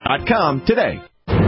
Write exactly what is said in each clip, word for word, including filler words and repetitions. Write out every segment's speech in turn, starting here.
dot com today.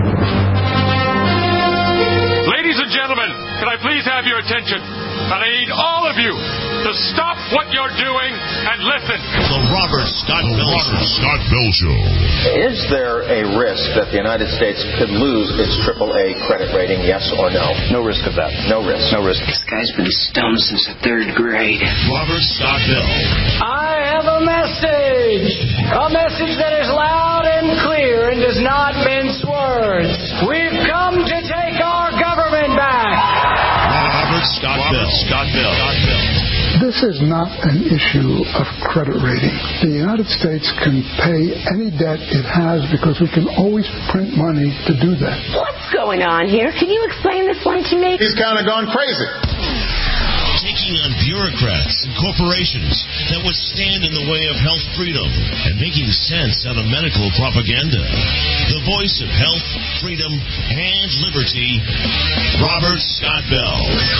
Ladies and gentlemen, can I please have your attention? And I need all of you to stop what you're doing and listen. The Robert Scott Bell Robert Scott Bell Show. Is there a risk that the United States could lose its triple A credit rating, yes or no? No risk of that. No risk. No risk. This guy's been stoned since the third grade. Robert Scott Bell. I have a message. A message that is loud and clear and does not mince words. We've come to take our government back. Robert Scott Robert Bell. Scott Bell. Scott Bell. This is not an issue of credit rating. The United States can pay any debt it has because we can always print money to do that. What's going on here? Can you explain this one to me? He's kind of gone crazy. Taking on bureaucrats and corporations that would stand in the way of health freedom and making sense out of medical propaganda. The voice of health, freedom, and liberty, Robert Scott Bell.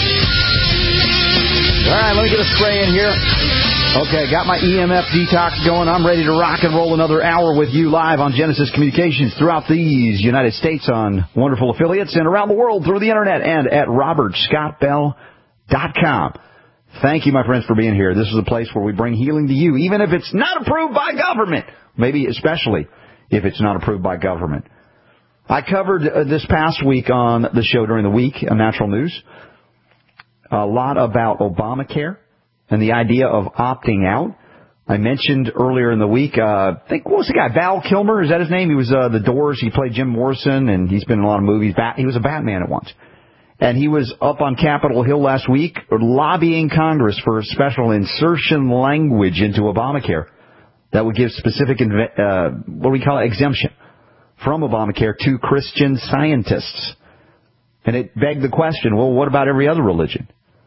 All right, let me get a spray in here. Okay, got my E M F detox going. I'm ready to rock and roll another hour with you live on Genesis Communications throughout these United States on wonderful affiliates and around the world through the internet and at robert scott bell dot com. Thank you, my friends, for being here. This is a place where we bring healing to you, even if it's not approved by government. Maybe especially if it's not approved by government. I covered uh, this past week on the show during the week on Natural News a lot about Obamacare and the idea of opting out. I mentioned earlier in the week, uh, I think, what was the guy, Val Kilmer? Is that his name? He was uh, The Doors. He played Jim Morrison, and he's been in a lot of movies. Bat- he was a Batman at once. And he was up on Capitol Hill last week lobbying Congress for a special insertion language into Obamacare that would give specific, uh, what do we call it, exemption from Obamacare to Christian Scientists. And it begged the question, well, what about every other religion?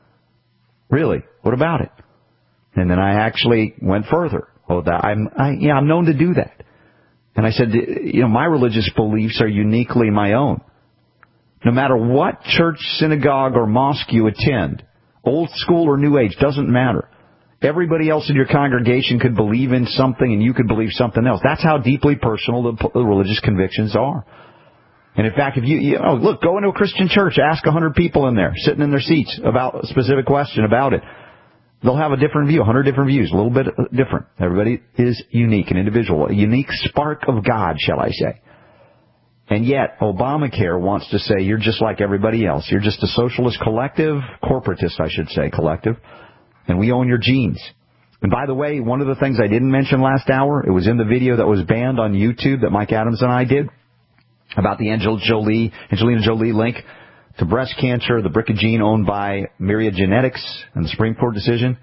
Really? What about it? And then I actually went further. Oh, that I'm, I, yeah, I'm known to do that. And I said, you know, my religious beliefs are uniquely my own. No matter what church, synagogue, or mosque you attend, old school or new age, doesn't matter. Everybody else in your congregation could believe in something and you could believe something else. That's how deeply personal the, the religious convictions are. And in fact, if you, you know, look, go into a Christian church, ask a hundred people in there, sitting in their seats about a specific question about it. They'll have a different view, a hundred different views, a little bit different. Everybody is unique and individual, a unique spark of God, shall I say. And yet, Obamacare wants to say you're just like everybody else. You're just a socialist collective, corporatist, I should say, collective, and we own your genes. And by the way, one of the things I didn't mention last hour, it was in the video that was banned on YouTube that Mike Adams and I did about the Angel Jolie, Angelina Jolie link to breast cancer, the BRCA gene owned by Myriad Genetics, and the Supreme Court decision.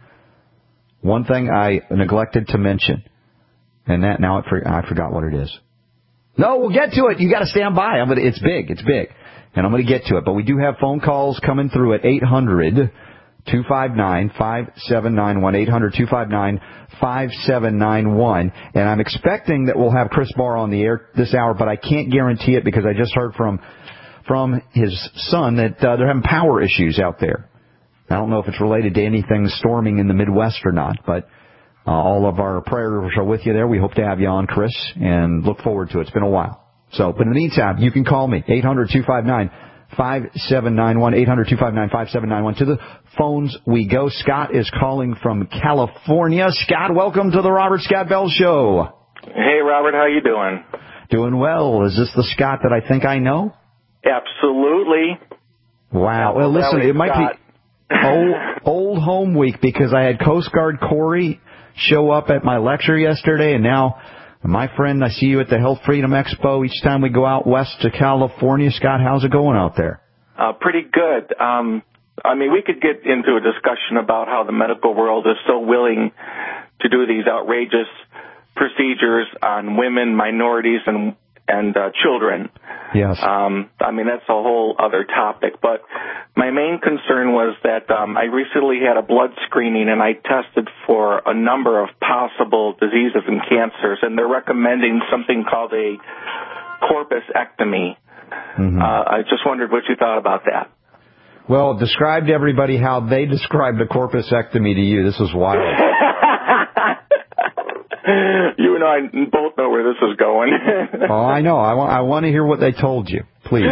One thing I neglected to mention, and that now I forgot what it is. No, we'll get to it. You got to stand by. I'm gonna, it's big. It's big. And I'm going to get to it. But we do have phone calls coming through at eight hundred, two five nine, five seven nine one, eight hundred, two five nine, five seven nine one. And I'm expecting that we'll have Chris Barr on the air this hour, but I can't guarantee it because I just heard from from his son that uh, they're having power issues out there. I don't know if it's related to anything storming in the Midwest or not, but Uh, all of our prayers are with you there. We hope to have you on, Chris, and look forward to it. It's been a while. So, but in the meantime, you can call me, eight hundred, two five nine, five seven nine one, eight hundred, two five nine, five seven nine one. To the phones we go. Scott is calling from California. Scott, welcome to the Robert Scott Bell Show. Hey, Robert, how you doing? Doing well. Is this the Scott that I think I know? Absolutely. Wow. Well, listen, it might be old, old home week because I had Coast Guard Corey show up at my lecture yesterday, and now my friend, I see you at the Health Freedom Expo each time we go out west to California. Scott, how's it going out there? Uh, pretty good. Um, I mean, we could get into a discussion about how the medical world is so willing to do these outrageous procedures on women, minorities, and and uh, children. Yes. Um, I mean, that's a whole other topic. But my main concern was that um, I recently had a blood screening, and I tested for a number of possible diseases and cancers, and they're recommending something called a corpusectomy. Mm-hmm. Uh, I just wondered what you thought about that. Well, describe to everybody how they described a corpusectomy to you. This was wild. You and I both know where this is going. Oh, I know. I want, I want to hear what they told you. Please.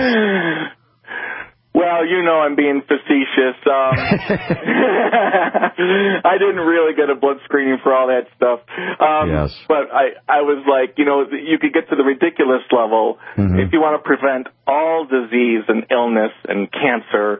Well, you know I'm being facetious. Um, I didn't really get a blood screening for all that stuff. Um, yes. But I, I was like, you know, you could get to the ridiculous level. Mm-hmm. If you want to prevent all disease and illness and cancer,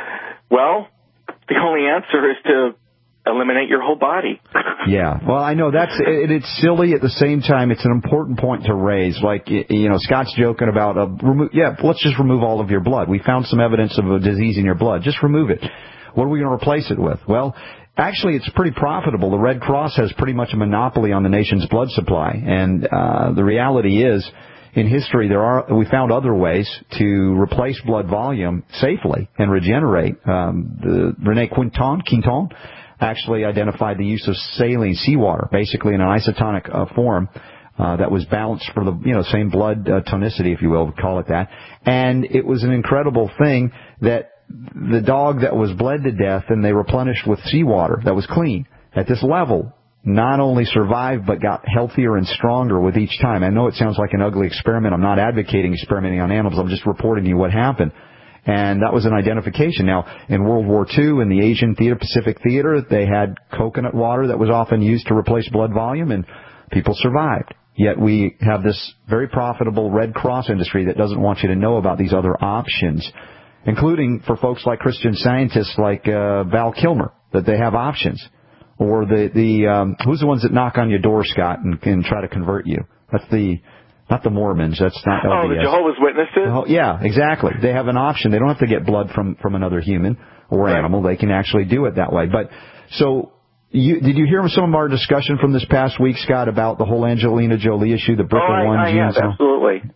well, the only answer is to eliminate your whole body. Yeah. Well, I know that's it, it's silly. At the same time, it's an important point to raise. Like, you know, Scott's joking about, uh, remo- yeah, let's just remove all of your blood. We found some evidence of a disease in your blood. Just remove it. What are we going to replace it with? Well, actually, it's pretty profitable. The Red Cross has pretty much a monopoly on the nation's blood supply. And uh, the reality is, in history, there are we found other ways to replace blood volume safely and regenerate. Um, the Rene Quinton, Quinton actually identified the use of saline, seawater, basically in an isotonic uh, form uh, that was balanced for the you know same blood uh, tonicity, if you will, call it that. And it was an incredible thing that the dog that was bled to death and they replenished with seawater that was clean at this level not only survived but got healthier and stronger with each time. I know it sounds like an ugly experiment. I'm not advocating experimenting on animals. I'm just reporting to you what happened. And that was an identification. Now, in World War Two, in the Asian Theater, Pacific Theater, they had coconut water that was often used to replace blood volume, and people survived. Yet we have this very profitable Red Cross industry that doesn't want you to know about these other options, including for folks like Christian Scientists like uh, Val Kilmer, that they have options. Or the, the um, who's the ones that knock on your door, Scott, and, and try to convert you? That's the... Not the Mormons. That's not L D S. Oh, the Jehovah's Witnesses? Oh, yeah, exactly. They have an option. They don't have to get blood from, from another human or right. animal. They can actually do it that way. But so, you, did you hear some of our discussion from this past week, Scott, about the whole Angelina Jolie issue, the B R C A one oh, I, I gene? have, absolutely.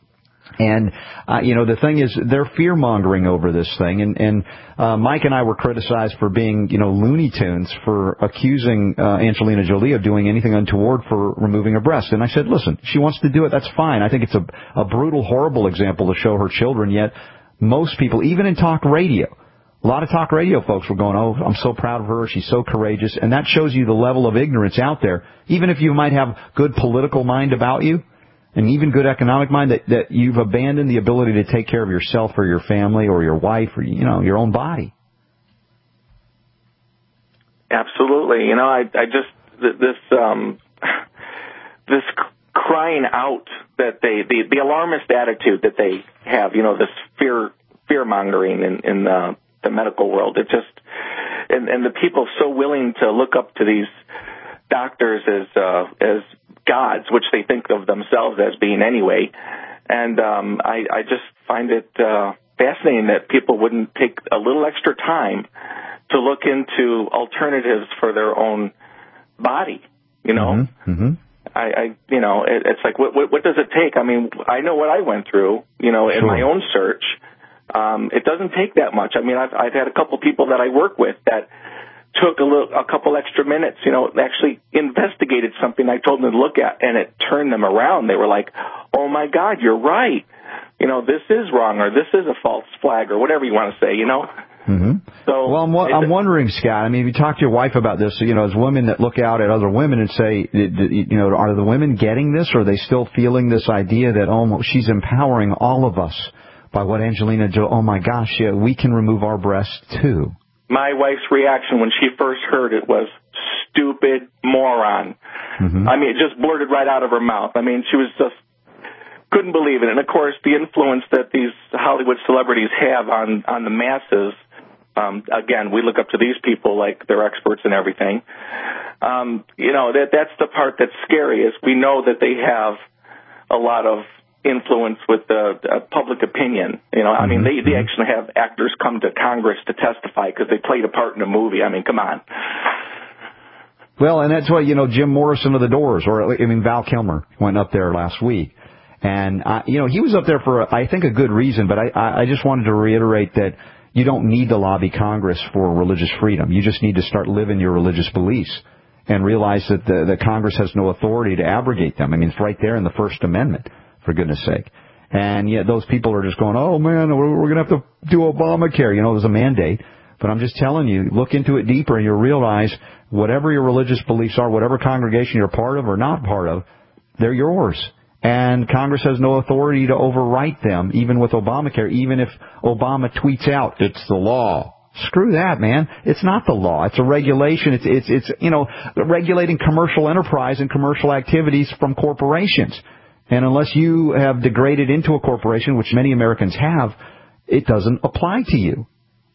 And, uh, you know, the thing is, they're fear-mongering over this thing. And, and uh, Mike and I were criticized for being, you know, Looney Tunes for accusing uh, Angelina Jolie of doing anything untoward for removing a breast. And I said, listen, she wants to do it, that's fine. I think it's a, a brutal, horrible example to show her children, yet most people, even in talk radio, a lot of talk radio folks were going, oh, I'm so proud of her, she's so courageous. And that shows you the level of ignorance out there. Even if you might have good political mind about you, and even good economic mind, that, that you've abandoned the ability to take care of yourself or your family or your wife or, you know, your own body. Absolutely. You know, I, I just, this, um, this crying out that they, the, the alarmist attitude that they have, you know, this fear, fear mongering in, in the, the medical world. It just, and, and the people so willing to look up to these doctors as, uh, as, gods, which they think of themselves as being anyway. And um, I, I just find it uh, fascinating that people wouldn't take a little extra time to look into alternatives for their own body, you know? Mm-hmm. Mm-hmm. I, I, you know, it, it's like, what, what, what does it take? I mean, I know what I went through, you know, in sure. my own search. Um, it doesn't take that much. I mean, I've, I've had a couple people that I work with that took a little, a couple extra minutes, you know, actually investigated something I told them to look at, and it turned them around. They were like, oh, my God, you're right. You know, this is wrong, or this is a false flag, or whatever you want to say, you know. Mm-hmm. So, well, I'm, I'm wondering, Scott, I mean, if you talk to your wife about this, you know, as women that look out at other women and say, you know, are the women getting this, or are they still feeling this idea that, oh, she's empowering all of us by what Angelina Jolie, oh, my gosh, yeah, we can remove our breasts, too. My wife's reaction when she first heard it was, stupid moron. Mm-hmm. I mean, it just blurted right out of her mouth. I mean, she was just, couldn't believe it. And, of course, the influence that these Hollywood celebrities have on, on the masses, um, again, we look up to these people like they're experts in everything. Um, you know, that that's the part that's scary, is we know that they have a lot of influence with the uh, public opinion. You know, I mean, they, they actually have actors come to Congress to testify because they played a part in a movie. I mean, come on. Well, and that's why, you know, Jim Morrison of the Doors, or, I mean, Val Kilmer went up there last week. And, uh, you know, he was up there for, I think, a good reason, but I, I just wanted to reiterate that you don't need to lobby Congress for religious freedom. You just need to start living your religious beliefs and realize that the, the Congress has no authority to abrogate them. I mean, it's right there in the First Amendment, for goodness sake. And yet those people are just going, oh, man, we're, we're going to have to do Obamacare. You know, it was a mandate. But I'm just telling you, look into it deeper and you'll realize whatever your religious beliefs are, whatever congregation you're part of or not part of, they're yours. And Congress has no authority to overwrite them, even with Obamacare, even if Obama tweets out, it's the law. Screw that, man. It's not the law. It's a regulation. It's, it's, it's, you know, regulating commercial enterprise and commercial activities from corporations. And unless you have degraded into a corporation, which many Americans have, it doesn't apply to you.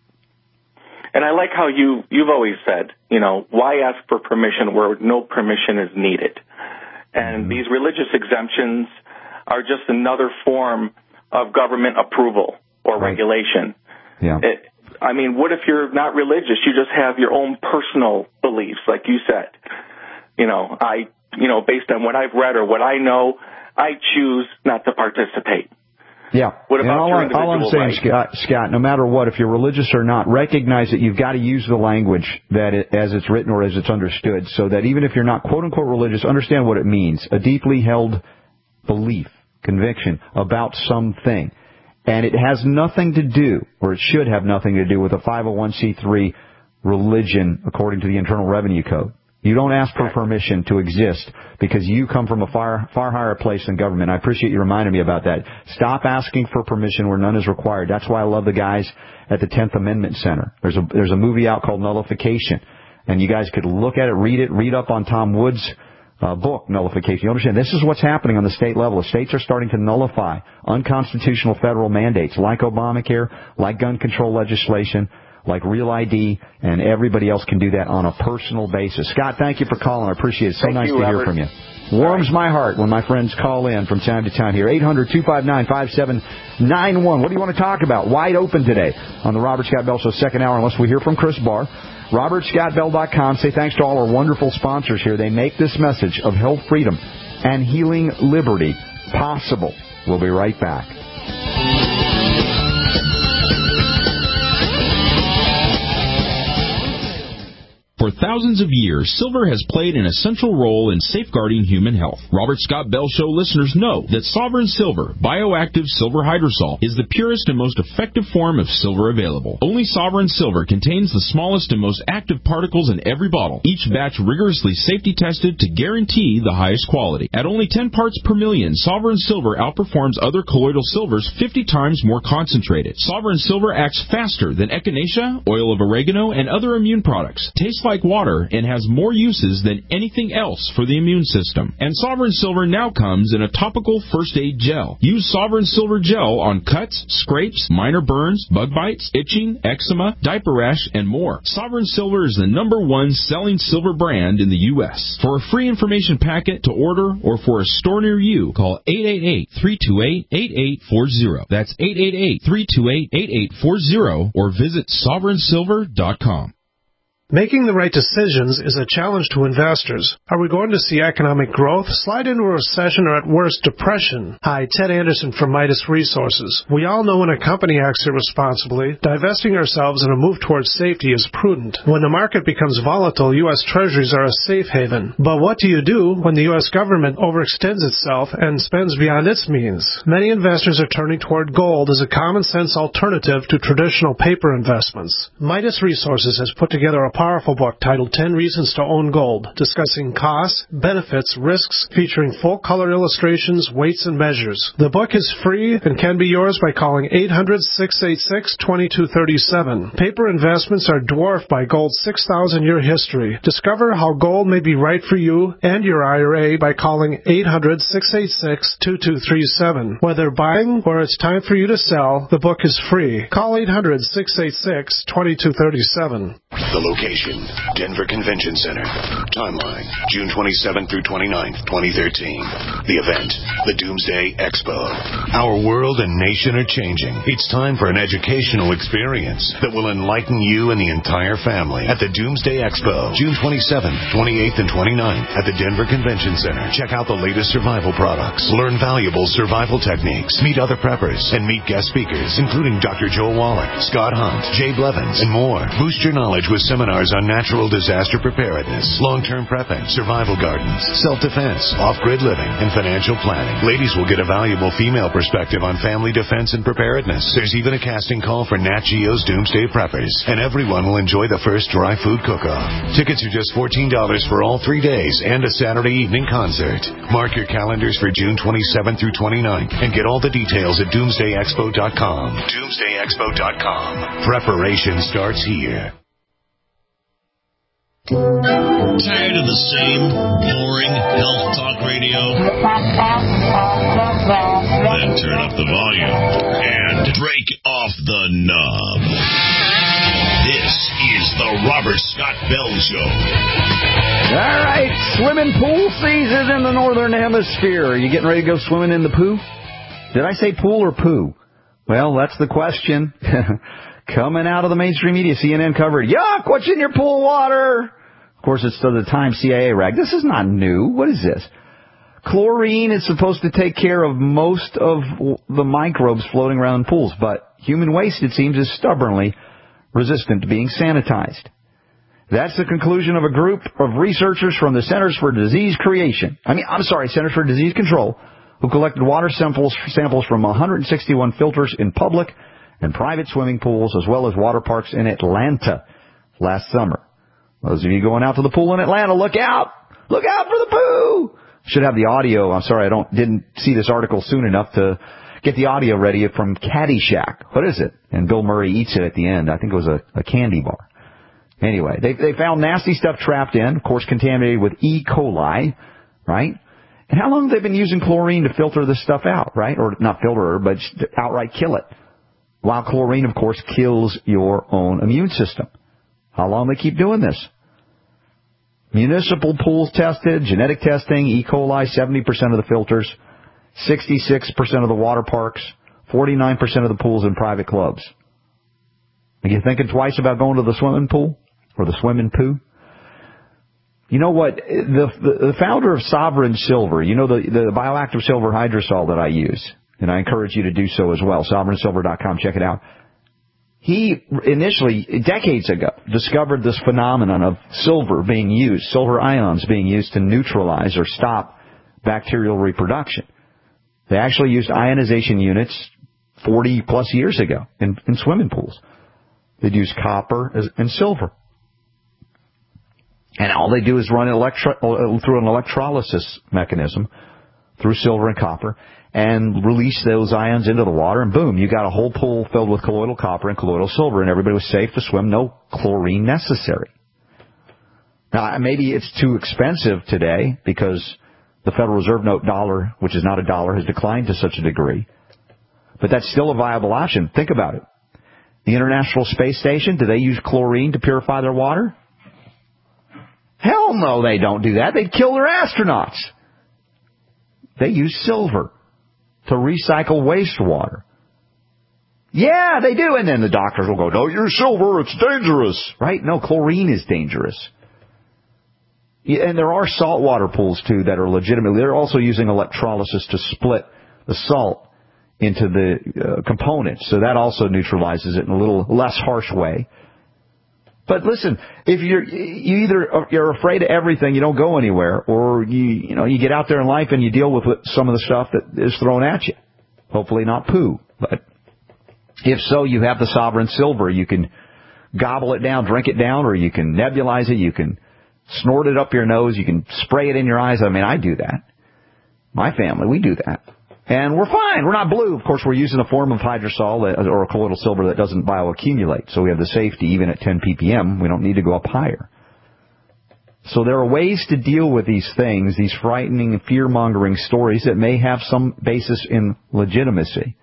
And I like how you, you've always said, you know, why ask for permission where no permission is needed? And mm-hmm. these religious exemptions are just another form of government approval or right. regulation. Yeah. It, I mean, what if you're not religious? You just have your own personal beliefs, like you said. You know, I, you know, based on what I've read or what I know, I choose not to participate. Yeah. What about all, your I, individual all I'm saying, right? Scott, Scott, no matter what, if you're religious or not, recognize that you've got to use the language that it, as it's written or as it's understood, so that even if you're not quote-unquote religious, understand what it means. A deeply held belief, conviction about something. And it has nothing to do, or it should have nothing to do, with a five oh one c three religion according to the Internal Revenue Code. You don't ask for permission to exist because you come from a far, far higher place than government. I appreciate you reminding me about that. Stop asking for permission where none is required. That's why I love the guys at the tenth Amendment Center. There's a, there's a movie out called Nullification, and you guys could look at it, read it, read up on Tom Wood's uh, book, Nullification. You understand, this is what's happening on the state level. The states are starting to nullify unconstitutional federal mandates like Obamacare, like gun control legislation, like Real I D, and everybody else can do that on a personal basis. Scott, thank you for calling. I appreciate it. So thank nice you, to Robert. hear from you. Warms right. my heart when my friends call in from time to time here. eight hundred two five nine five seven nine one. What do you want to talk about? Wide open today on the Robert Scott Bell Show second hour, unless we hear from Chris Barr. robert scott bell dot com. Say thanks to all our wonderful sponsors here. They make this message of health freedom and healing liberty possible. We'll be right back. For thousands of years, silver has played an essential role in safeguarding human health. Robert Scott Bell Show listeners know that Sovereign Silver, bioactive silver hydrosol, is the purest and most effective form of silver available. Only Sovereign Silver contains the smallest and most active particles in every bottle, each batch rigorously safety tested to guarantee the highest quality. At only ten parts per million, Sovereign Silver outperforms other colloidal silvers fifty times more concentrated. Sovereign Silver acts faster than echinacea, oil of oregano, and other immune products. Tastes like water and has more uses than anything else for the immune system. And Sovereign Silver now comes in a topical first aid gel. Use Sovereign Silver gel on cuts, scrapes, minor burns, bug bites, itching, eczema, diaper rash, and more. Sovereign Silver is the number one selling silver brand in the U S For a free information packet to order or for a store near you, call eight eight eight, three two eight, eight eight four zero. That's eight eight eight, three two eight, eight eight four zero or visit sovereign silver dot com. Making the right decisions is a challenge to investors. Are we going to see economic growth, slide into a recession, or at worst, depression? Hi, Ted Anderson from Midas Resources. We all know when a company acts irresponsibly, divesting ourselves in a move towards safety is prudent. When the market becomes volatile, U S Treasuries are a safe haven. But what do you do when the U S government overextends itself and spends beyond its means? Many investors are turning toward gold as a common-sense alternative to traditional paper investments. Midas Resources has put together a powerful book titled ten Reasons to Own Gold, discussing costs, benefits, risks, featuring full-color illustrations, weights, and measures. The book is free and can be yours by calling eight hundred, six eight six, two two three seven. Paper investments are dwarfed by gold's six thousand year history. Discover how gold may be right for you and your I R A by calling eight hundred, six eight six, two two three seven. Whether buying or it's time for you to sell, the book is free. Call eight hundred, six eight six, two two three seven. The location, Denver Convention Center. Timeline, June twenty-seventh through twenty-ninth, twenty thirteen. The event, the Doomsday Expo. Our world and nation are changing. It's time for an educational experience that will enlighten you and the entire family at the Doomsday Expo, June twenty-seventh, twenty-eighth, and twenty-ninth at the Denver Convention Center. Check out the latest survival products, learn valuable survival techniques, meet other preppers, and meet guest speakers, including Doctor Joel Wallach, Scott Hunt, Jay Blevins, and more. Boost your knowledge with seminars webinars on natural disaster preparedness, long-term prepping, survival gardens, self-defense, off-grid living, and financial planning. Ladies will get a valuable female perspective on family defense and preparedness. There's even a casting call for Nat Geo's Doomsday Preppers, and everyone will enjoy the first dry food cook-off. Tickets are just fourteen dollars for all three days and a Saturday evening concert. Mark your calendars for June twenty-seventh through twenty-ninth and get all the details at doomsday expo dot com. doomsday expo dot com. Preparation starts here. Tired of the same boring health talk radio? Then turn up the volume and break off the knob. This is the Robert Scott Bell Show. All right, swimming pool season in the Northern Hemisphere. Are you getting ready to go swimming in the poo? Did I say pool or poo? Well, that's the question. Coming out of the mainstream media, C N N covered, yuck, what's in your pool water? Of course, it's the Times C I A rag. This is not new. What is this? Chlorine is supposed to take care of most of the microbes floating around in pools, but human waste, it seems, is stubbornly resistant to being sanitized. That's the conclusion of a group of researchers from the Centers for Disease Creation. I mean, I'm sorry, Centers for Disease Control, who collected water samples, samples from one hundred sixty-one filters in public and private swimming pools, as well as water parks in Atlanta last summer. Those of you going out to the pool in Atlanta, look out! Look out for the poo! Should have the audio. I'm sorry, I don't didn't see this article soon enough to get the audio ready from Caddyshack. What is it? And Bill Murray eats it at the end. I think it was a, a candy bar. Anyway, they they found nasty stuff trapped in, of course, contaminated with E. coli, right? And how long have they been using chlorine to filter this stuff out, right? Or not filter it, but just outright kill it. While chlorine, of course, kills your own immune system. How long they keep doing this? Municipal pools tested, genetic testing, E. coli, seventy percent of the filters, sixty-six percent of the water parks, forty-nine percent of the pools in private clubs. Are you thinking twice about going to the swimming pool or the swimming poo? You know what? The, the, the founder of Sovereign Silver, you know the, the bioactive silver hydrosol that I use, and I encourage you to do so as well, sovereign silver dot com, check it out. He initially, decades ago, discovered this phenomenon of silver being used, silver ions being used to neutralize or stop bacterial reproduction. They actually used ionization units forty plus years ago in, in swimming pools. They'd use copper as, and silver. And all they do is run electro, through an electrolysis mechanism through silver and copper and release those ions into the water, and boom, you got a whole pool filled with colloidal copper and colloidal silver, and everybody was safe to swim, no chlorine necessary. Now, maybe it's too expensive today because the Federal Reserve note dollar, which is not a dollar, has declined to such a degree. But that's still a viable option. Think about it. The International Space Station, do they use chlorine to purify their water? Hell no, they don't do that. They'd kill their astronauts. They use silver to recycle wastewater. Yeah, they do. And then the doctors will go, don't use silver, it's dangerous. Right? No, chlorine is dangerous. Yeah, and there are saltwater pools, too, that are legitimate. They're also using electrolysis to split the salt into the uh, components. So that also neutralizes it in a little less harsh way. But listen, if you're you either you're afraid of everything, you don't go anywhere, or you you know you get out there in life and you deal with some of the stuff that is thrown at you. Hopefully not poo, but if so, you have the Sovereign Silver. You can gobble it down, drink it down, or you can nebulize it. You can snort it up your nose. You can spray it in your eyes. I mean, I do that. My family, we do that. And we're fine. We're not blue. Of course, we're using a form of hydrosol that, or a colloidal silver that doesn't bioaccumulate. So we have the safety even at ten p p m. We don't need to go up higher. So there are ways to deal with these things, these frightening, fear-mongering stories that may have some basis in legitimacy.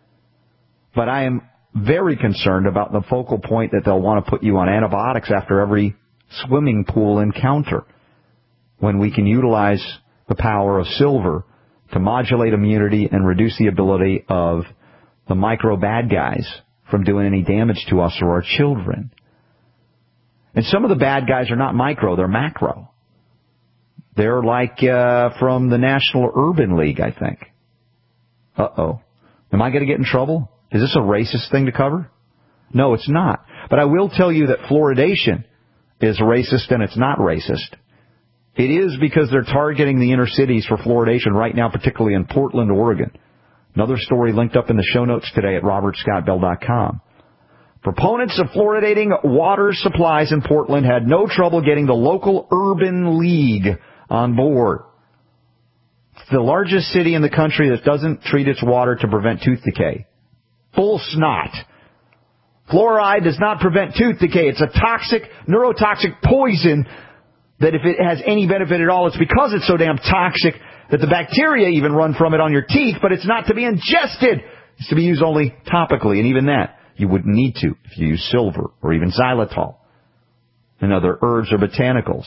But I am very concerned about the focal point that they'll want to put you on antibiotics after every swimming pool encounter, when we can utilize the power of silver to modulate immunity and reduce the ability of the micro bad guys from doing any damage to us or our children. And some of the bad guys are not micro, they're macro. They're like uh, from the National Urban League, I think. Uh-oh. Am I going to get in trouble? Is this a racist thing to cover? No, it's not. But I will tell you that fluoridation is racist and it's not racist. It is because they're targeting the inner cities for fluoridation right now, particularly in Portland, Oregon. Another story linked up in the show notes today at robert scott bell dot com. Proponents of fluoridating water supplies in Portland had no trouble getting the local Urban League on board. It's the largest city in the country that doesn't treat its water to prevent tooth decay. Bull snot. Fluoride does not prevent tooth decay. It's a toxic, neurotoxic poison that if it has any benefit at all, it's because it's so damn toxic that the bacteria even run from it on your teeth, but it's not to be ingested. It's to be used only topically, and even that you wouldn't need to if you use silver or even xylitol and other herbs or botanicals.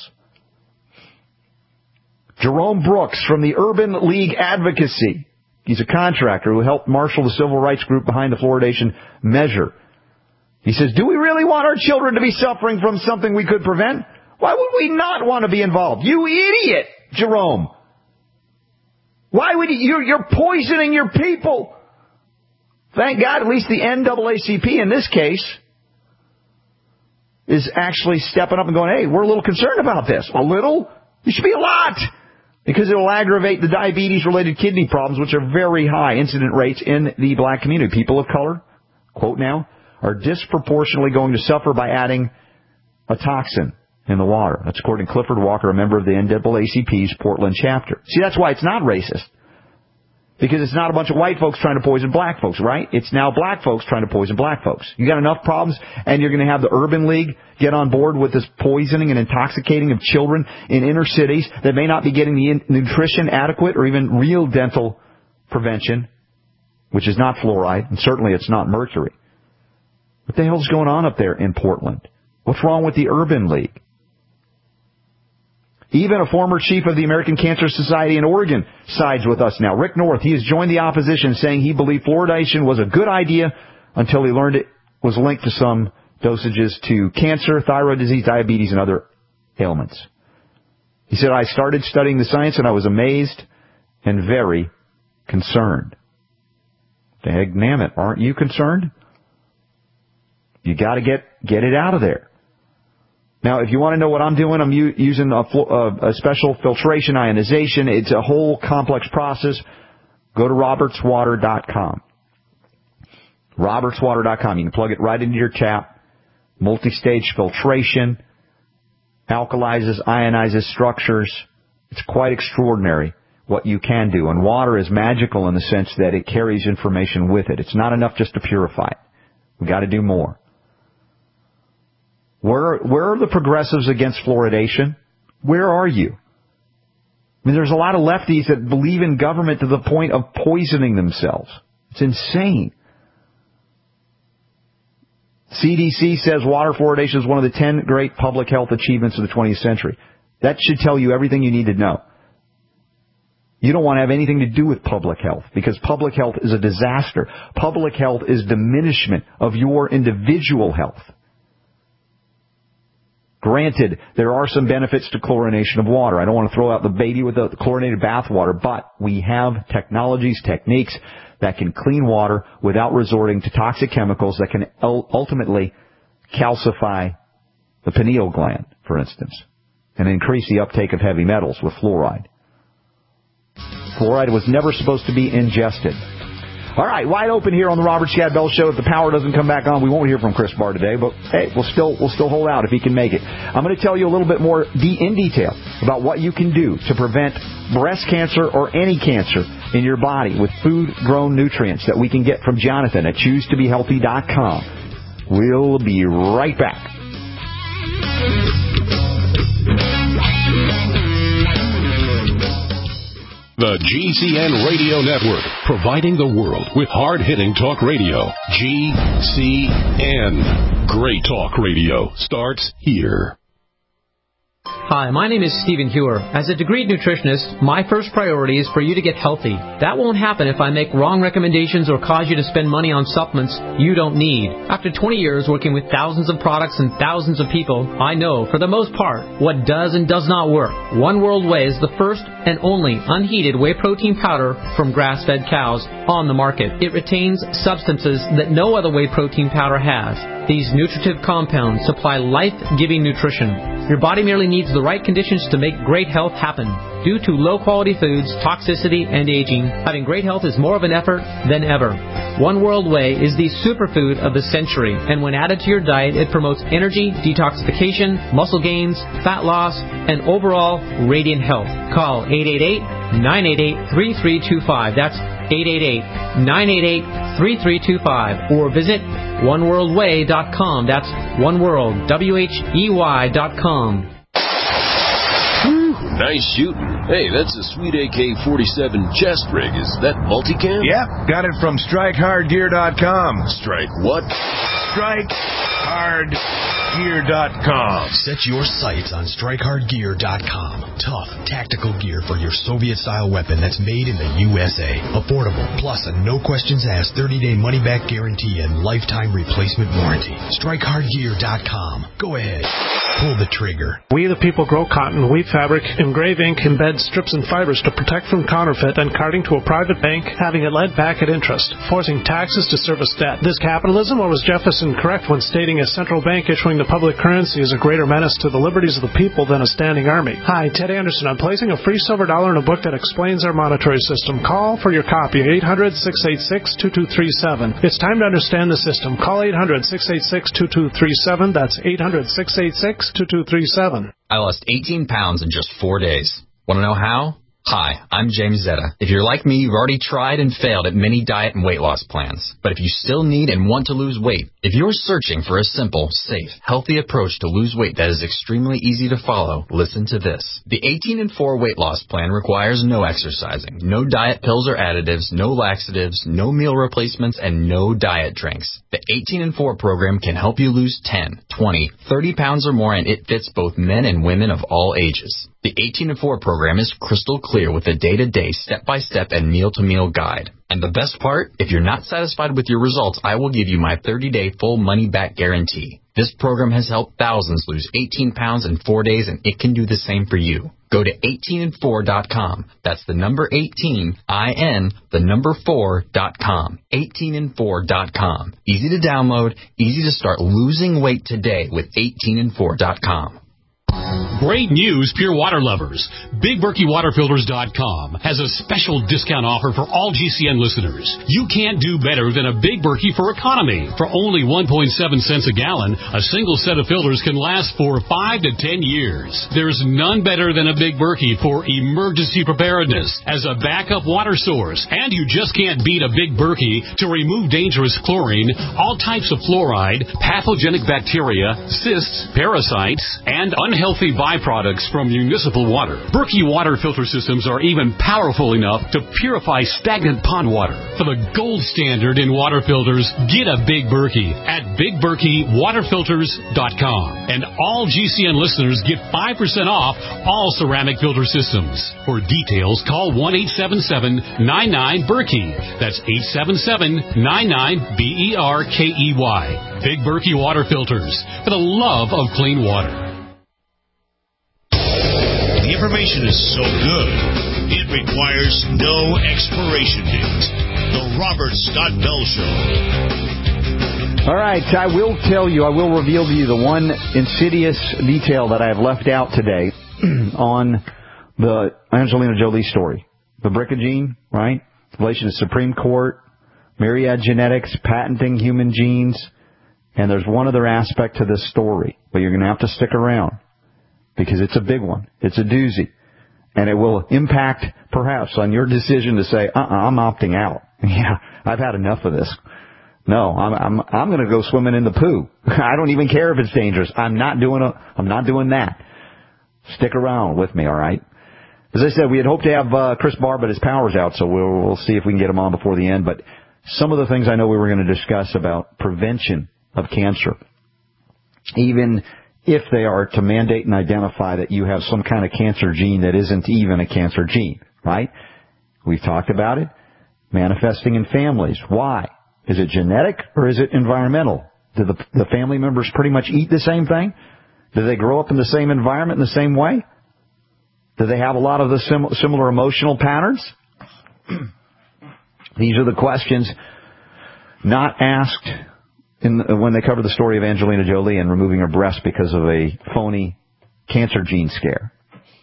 Jerome Brooks from the Urban League Advocacy. He's a contractor who helped marshal the civil rights group behind the fluoridation measure. He says, do we really want our children to be suffering from something we could prevent? Why would we not want to be involved? You idiot, Jerome. Why would you? You're, you're poisoning your people. Thank God at least the N double A C P in this case is actually stepping up and going, hey, we're a little concerned about this. A little? It should be a lot. Because it will aggravate the diabetes-related kidney problems, which are very high incident rates in the black community. People of color, quote now, are disproportionately going to suffer by adding a toxin in the water. That's according to Clifford Walker, a member of the N double A C P's Portland chapter. See, that's why it's not racist. Because it's not a bunch of white folks trying to poison black folks, right? It's now black folks trying to poison black folks. You got enough problems, and you're going to have the Urban League get on board with this poisoning and intoxicating of children in inner cities that may not be getting the nutrition adequate or even real dental prevention, which is not fluoride, and certainly it's not mercury. What the hell's going on up there in Portland? What's wrong with the Urban League? Even a former chief of the American Cancer Society in Oregon sides with us now. Rick North, he has joined the opposition, saying he believed fluoridation was a good idea until he learned it was linked to some dosages to cancer, thyroid disease, diabetes, and other ailments. He said, I started studying the science and I was amazed and very concerned. Dagnammit, aren't you concerned? You got to get get it out of there. Now, if you want to know what I'm doing, I'm u- using a, a, a special filtration ionization. It's a whole complex process. Go to roberts water dot com. roberts water dot com. You can plug it right into your tap. Multi-stage filtration. Alkalizes, ionizes structures. It's quite extraordinary what you can do. And water is magical in the sense that it carries information with it. It's not enough just to purify it. We've got to do more. Where, where are the progressives against fluoridation? Where are you? I mean, there's a lot of lefties that believe in government to the point of poisoning themselves. It's insane. C D C says water fluoridation is one of the ten great public health achievements of the twentieth century. That should tell you everything you need to know. You don't want to have anything to do with public health because public health is a disaster. Public health is diminishment of your individual health. Granted, there are some benefits to chlorination of water. I don't want to throw out the baby with the chlorinated bathwater, but we have technologies, techniques that can clean water without resorting to toxic chemicals that can ultimately calcify the pineal gland, for instance, and increase the uptake of heavy metals with fluoride. Fluoride was never supposed to be ingested. All right, wide open here on the Robert Scott Bell Show. If the power doesn't come back on, we won't hear from Chris Barr today, but hey, we'll still we'll still hold out if he can make it. I'm going to tell you a little bit more de- in detail about what you can do to prevent breast cancer or any cancer in your body with food-grown nutrients that we can get from Jonathan at choose to be healthy dot com. We'll be right back. The G C N Radio Network, providing the world with hard-hitting talk radio. G C N. Great talk radio starts here. Hi, my name is Stephen Hewer. As a degreed nutritionist, my first priority is for you to get healthy. That won't happen if I make wrong recommendations or cause you to spend money on supplements you don't need. After twenty years working with thousands of products and thousands of people, I know, for the most part, what does and does not work. One World Whey is the first and only unheated whey protein powder from grass-fed cows on the market. It retains substances that no other whey protein powder has. These nutritive compounds supply life-giving nutrition. Your body merely needs the right conditions to make great health happen. Due to low-quality foods, toxicity, and aging, having great health is more of an effort than ever. One World Whey is the superfood of the century, and when added to your diet, it promotes energy, detoxification, muscle gains, fat loss, and overall radiant health. Call eight eight eight, nine eight eight, three three two five. That's eight eight eight, nine eight eight, three three two five. Or visit one world whey dot com. That's one world, W H E Y dot com. Nice shooting. Hey, that's a sweet A K forty-seven chest rig. Is that multicam? Yep, got it from strike hard gear dot com. Strike what? strike hard gear dot com. Set your sights on strike hard gear dot com. Tough, tactical gear for your Soviet-style weapon that's made in the U S A. Affordable, plus a no-questions-asked thirty-day money-back guarantee and lifetime replacement warranty. strike hard gear dot com. Go ahead. Pull the trigger. We the people grow cotton, weave fabric, engrave ink, embed strips and fibers to protect from counterfeit and carting to a private bank, having it led back at interest, forcing taxes to service debt. This capitalism, or was Jefferson correct when stating a central bank issuing the public currency is a greater menace to the liberties of the people than a standing army? Hi, Ted Anderson. I'm placing a free silver dollar in a book that explains our monetary system. Call for your copy, eight hundred, six eight six, two two three seven. It's time to understand the system. Call eight hundred, six eight six, two two three seven. That's eight hundred, six eight six, two two three seven. I lost eighteen pounds in just four days. Want to know how? Hi, I'm James Zetta. If you're like me, you've already tried and failed at many diet and weight loss plans. But if you still need and want to lose weight, if you're searching for a simple, safe, healthy approach to lose weight that is extremely easy to follow, listen to this. The eighteen and four weight loss plan requires no exercising, no diet pills or additives, no laxatives, no meal replacements, and no diet drinks. The eighteen and four program can help you lose ten, twenty, thirty pounds or more, and it fits both men and women of all ages. The eighteen and four program is crystal clear with a day-to-day, step-by-step, and meal-to-meal guide. And the best part, if you're not satisfied with your results, I will give you my thirty-day full money-back guarantee. This program has helped thousands lose eighteen pounds in four days, and it can do the same for you. Go to eighteen and four dot com. That's the number eighteen, I N, the number four dot com. eighteen and four dot com. Easy to download, easy to start losing weight today with eighteen and four dot com. Great news, pure water lovers. Big Berkey Water Filters dot com has a special discount offer for all G C N listeners. You can't do better than a Big Berkey for economy. For only one point seven cents a gallon, a single set of filters can last for five to ten years. There's none better than a Big Berkey for emergency preparedness as a backup water source. And you just can't beat a Big Berkey to remove dangerous chlorine, all types of fluoride, pathogenic bacteria, cysts, parasites, and unhealthy byproducts from municipal water. Berkey water filter systems are even powerful enough to purify stagnant pond water. For the gold standard in water filters, get a Big Berkey at Big Berkey Water Filters dot com. And all G C N listeners get five percent off all ceramic filter systems. For details, call one eight seven seven, nine nine, Berkey. That's eight seven seven, nine nine, B E R K E Y. Big Berkey Water Filters, for the love of clean water. The information is so good, it requires no expiration date. The Robert Scott Bell Show. All right, I will tell you, I will reveal to you the one insidious detail that I have left out today on the Angelina Jolie story. The Bricogene, right? Relation to Supreme Court, Myriad Genetics, patenting human genes, and there's one other aspect to this story, but you're going to have to stick around. Because it's a big one. It's a doozy. And it will impact, perhaps, on your decision to say, uh-uh, I'm opting out. Yeah, I've had enough of this. No, I'm I'm I'm going to go swimming in the poo. I don't even care if it's dangerous. I'm not doing a, I'm not doing that. Stick around with me, all right? As I said, we had hoped to have uh, Chris Barr, but his power's out, so we'll, we'll see if we can get him on before the end. But some of the things I know we were going to discuss about prevention of cancer, even if they are to mandate and identify that you have some kind of cancer gene that isn't even a cancer gene, right? We've talked about it. Manifesting in families. Why? Is it genetic or is it environmental? Do the, the family members pretty much eat the same thing? Do they grow up in the same environment in the same way? Do they have a lot of the sim- similar emotional patterns? These are the questions not asked in the, when they cover the story of Angelina Jolie and removing her breast because of a phony cancer gene scare.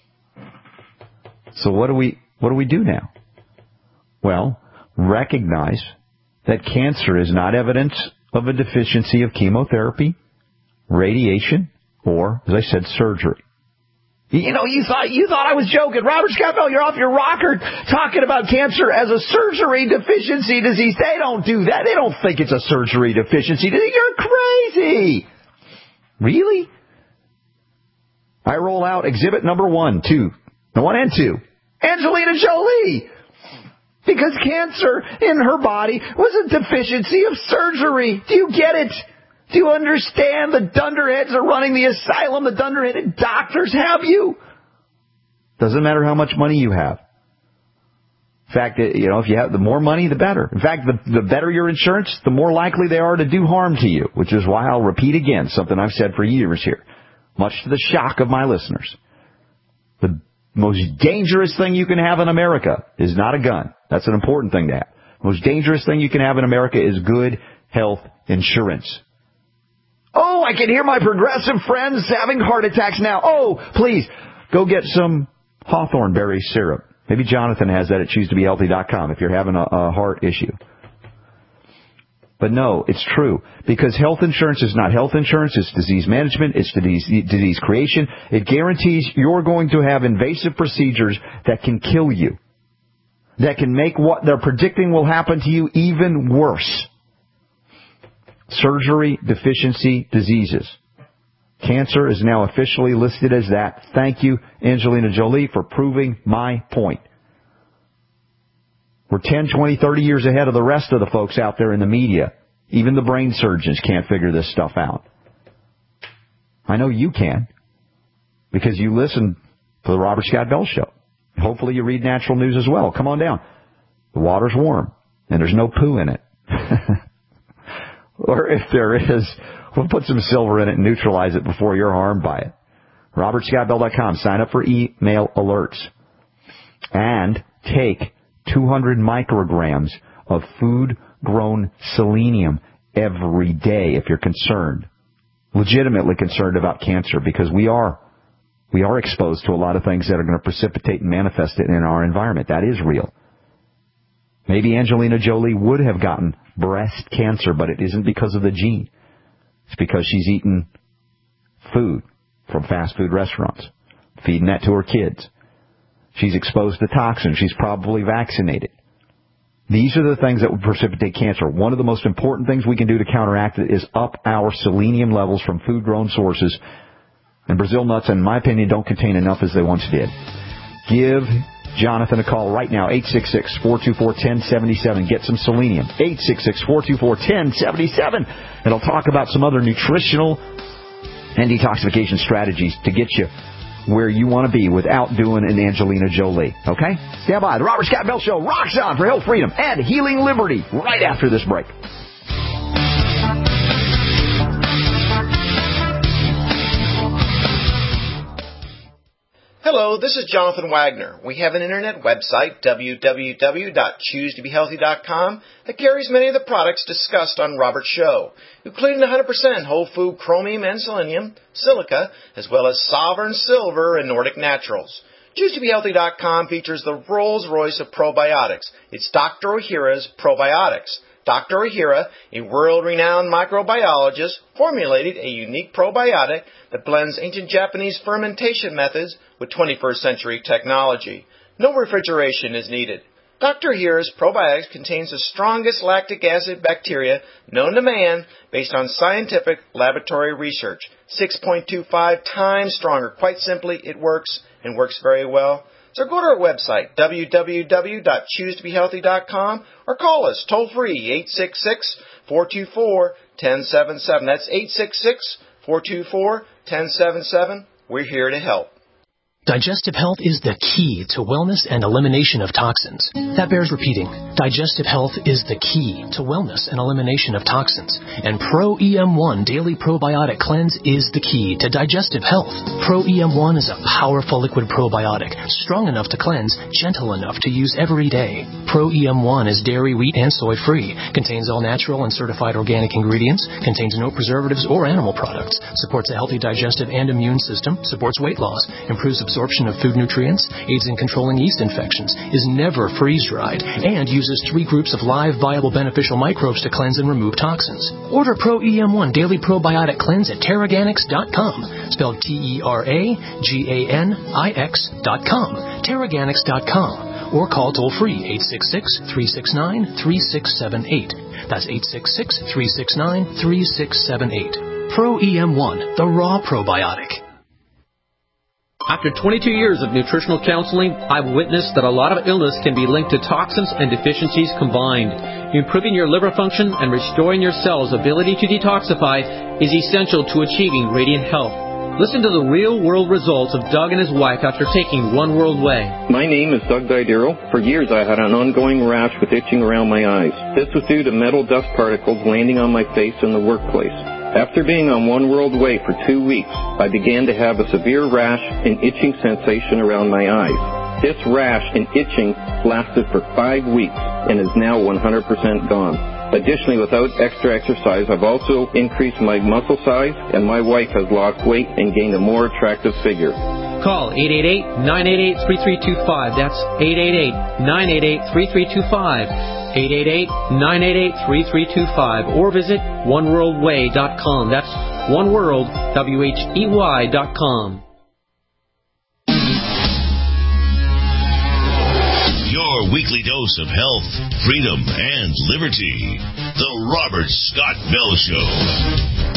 So what do we what do we do now? Well, recognize that cancer is not evidence of a deficiency of chemotherapy, radiation, or, as I said, surgery. You know, you thought you thought I was joking. Robert Scott Bell, you're off your rocker talking about cancer as a surgery deficiency disease. They don't do that. They don't think it's a surgery deficiency disease. You're crazy. Really? I roll out exhibit number one, two, one and two. Angelina Jolie. Because cancer in her body was a deficiency of surgery. Do you get it? Do you understand? The dunderheads are running the asylum. The dunderheaded doctors have you. Doesn't matter how much money you have. In fact, you know, if you have the more money, the better. In fact, the, the better your insurance, the more likely they are to do harm to you, which is why I'll repeat again something I've said for years here, much to the shock of my listeners. The most dangerous thing you can have in America is not a gun. That's an important thing to have. The most dangerous thing you can have in America is good health insurance. Oh, I can hear my progressive friends having heart attacks now. Oh, please, go get some hawthorn berry syrup. Maybe Jonathan has that at choose to be healthy dot com if you're having a, a heart issue. But no, it's true. Because health insurance is not health insurance. It's disease management. It's disease, disease creation. It guarantees you're going to have invasive procedures that can kill you. That can make what they're predicting will happen to you even worse. Surgery deficiency diseases. Cancer is now officially listed as that. Thank you, Angelina Jolie, for proving my point. We're ten, twenty, thirty years ahead of the rest of the folks out there in the media. Even the brain surgeons can't figure this stuff out. I know you can, because you listen to the Robert Scott Bell Show. Hopefully you read Natural News as well. Come on down. The water's warm, and there's no poo in it. Or if there is, we'll put some silver in it and neutralize it before you're harmed by it. Robert Scott Bell dot com. Sign up for email alerts. And take two hundred micrograms of food-grown selenium every day if you're concerned. Legitimately concerned about cancer, because we are. We are exposed to a lot of things that are going to precipitate and manifest it in our environment. That is real. Maybe Angelina Jolie would have gotten breast cancer, but it isn't because of the gene. It's because she's eaten food from fast food restaurants, feeding that to her kids. She's exposed to toxins. She's probably vaccinated. These are the things that would precipitate cancer. One of the most important things we can do to counteract it is up our selenium levels from food-grown sources. And Brazil nuts, in my opinion, don't contain enough as they once did. Give Jonathan a call right now, eight six six, four two four, one zero seven seven. Get some selenium, eight six six, four two four, one zero seven seven. And I'll talk about some other nutritional and detoxification strategies to get you where you want to be without doing an Angelina Jolie. Okay? Stand by. The Robert Scott Bell Show rocks on for health, freedom, and healing liberty right after this break. Hello, this is Jonathan Wagner. We have an internet website, w w w dot choose to be healthy dot com, that carries many of the products discussed on Robert's show, including one hundred percent whole food chromium and selenium, silica, as well as Sovereign Silver and Nordic Naturals. choose to be healthy dot com features the Rolls-Royce of probiotics. It's Doctor Ohhira's Probiotics. Doctor Ohhira, a world-renowned microbiologist, formulated a unique probiotic that blends ancient Japanese fermentation methods with twenty-first century technology. No refrigeration is needed. Doctor Ohhira's probiotics contains the strongest lactic acid bacteria known to man based on scientific laboratory research. six point two five times stronger. Quite simply, it works and works very well. So go to our website, w w w dot choose to be healthy dot com, or call us toll-free, eight six six, four two four, one zero seven seven. That's eight six six, four two four, one zero seven seven. We're here to help. Digestive health is the key to wellness and elimination of toxins. That bears repeating. Digestive health is the key to wellness and elimination of toxins. And Pro E M one Daily Probiotic Cleanse is the key to digestive health. Pro E M one is a powerful liquid probiotic, strong enough to cleanse, gentle enough to use every day. Pro E M one is dairy, wheat, and soy free, contains all natural and certified organic ingredients, contains no preservatives or animal products, supports a healthy digestive and immune system, supports weight loss, improves absorption of food nutrients, aids in controlling yeast infections, is never freeze-dried, and uses three groups of live, viable, beneficial microbes to cleanse and remove toxins. Order Pro E M one Daily Probiotic Cleanse at Terraganix dot com, spelled T E R A G A N I X dot com, Terraganix dot com, or call toll-free eight six six, three six nine, three six seven eight. That's eight six six, three six nine, three six seven eight. Pro E M one, the raw probiotic. After twenty-two years of nutritional counseling, I've witnessed that a lot of illness can be linked to toxins and deficiencies combined. Improving your liver function and restoring your cells' ability to detoxify is essential to achieving radiant health. Listen to the real-world results of Doug and his wife after taking One World Way. My name is Doug Didero. For years I had an ongoing rash with itching around my eyes. This was due to metal dust particles landing on my face in the workplace. After being on One World Way for two weeks, I began to have a severe rash and itching sensation around my eyes. This rash and itching lasted for five weeks and is now one hundred percent gone. Additionally, without extra exercise, I've also increased my muscle size, and my wife has lost weight and gained a more attractive figure. Call eight eight eight, nine eight eight, three three two five. That's eight eight eight, nine eight eight, three three two five. eight eight eight, nine eight eight, three three two five, or visit one world way dot com. That's one world, W H E Y dot com. Your weekly dose of health, freedom, and liberty. The Robert Scott Bell Show.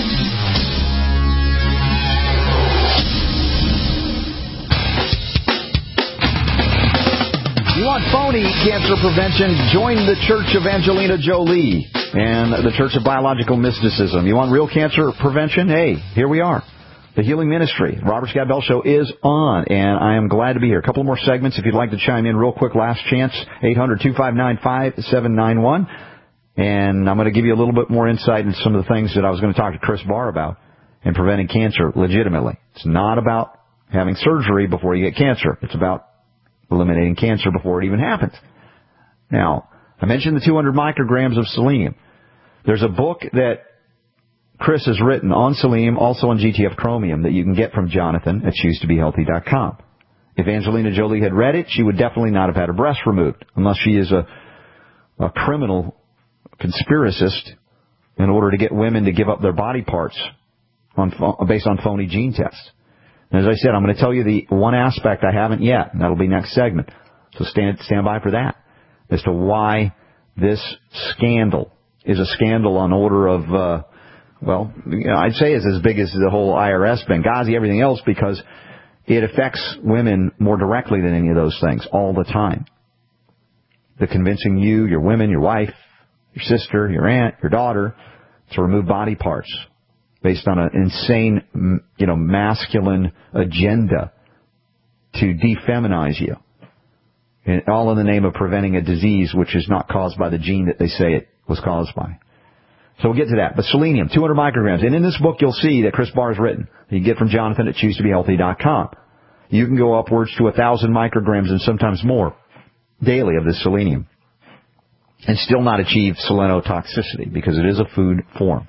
You want phony cancer prevention? Join the Church of Angelina Jolie and the Church of Biological Mysticism. You want real cancer prevention? Hey, here we are. The Healing Ministry. Robert Scott Bell Show is on, and I am glad to be here. A couple more segments if you'd like to chime in real quick. Last chance, eight hundred, two five nine, five seven nine one. And I'm going to give you a little bit more insight into some of the things that I was going to talk to Chris Barr about in preventing cancer legitimately. It's not about having surgery before you get cancer. It's about eliminating cancer before it even happens. Now, I mentioned the two hundred micrograms of selenium. There's a book that Chris has written on selenium, also on G T F chromium, that you can get from Jonathan at choose to be healthy dot com. If Angelina Jolie had read it, she would definitely not have had her breast removed, unless she is a, a criminal conspiracist in order to get women to give up their body parts on, based on phony gene tests. And as I said, I'm going to tell you the one aspect I haven't yet, and that'll be next segment. So stand, stand by for that, as to why this scandal is a scandal on order of, uh, well, you know, I'd say it's as big as the whole I R S, Benghazi, everything else, because it affects women more directly than any of those things all the time. The convincing you, your women, your wife, your sister, your aunt, your daughter to remove body parts based on an insane, you know, masculine agenda to defeminize you. And all in the name of preventing a disease which is not caused by the gene that they say it was caused by. So we'll get to that. But selenium, two hundred micrograms. And in this book, you'll see that Chris Barr has written. You can get from Jonathan at choose to be healthy dot com. You can go upwards to one thousand micrograms and sometimes more daily of this selenium and still not achieve selenotoxicity because it is a food form.